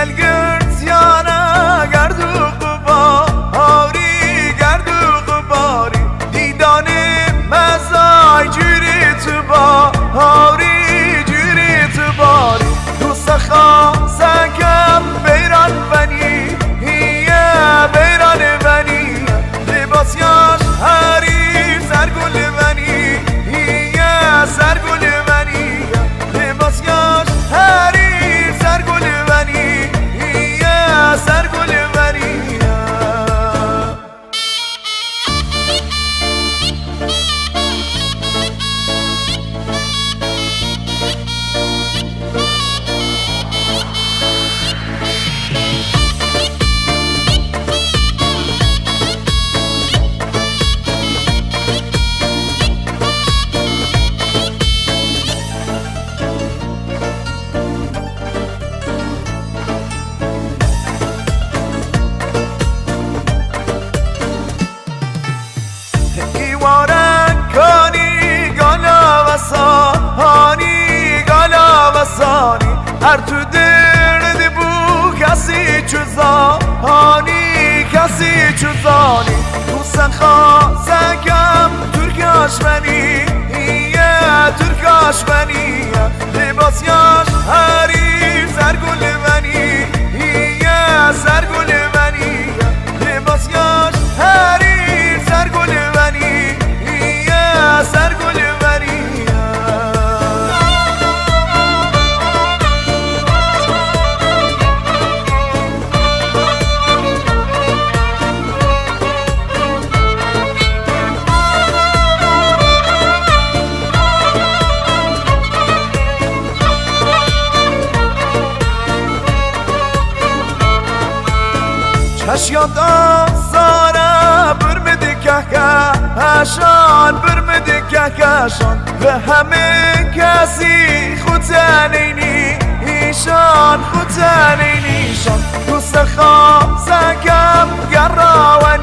گلگرد یانه گرد و غباری گرد و غباری دیدانه مزای جوری تو باری جوری تو باری دوست خواستم بیران بنی بیران بنی لباسیاش هری سرگل بنی سرگل بنی لباسیاش هری سرگل بنی سرگل بنی هر تو درد بو کسی چوزانی کسی چوزانی دوستن خواستم ترکاش بنی ترکاش بنی لباسیاش هری سرگل بنی سرگل بنی لباسیاش هری سرگل بنی سرگل بنی چشیات آزاره برمده کهکشان برمده کهکشان و همه کسی خود تنینی ایشان خود تنینیشان دوست خواستم گراوی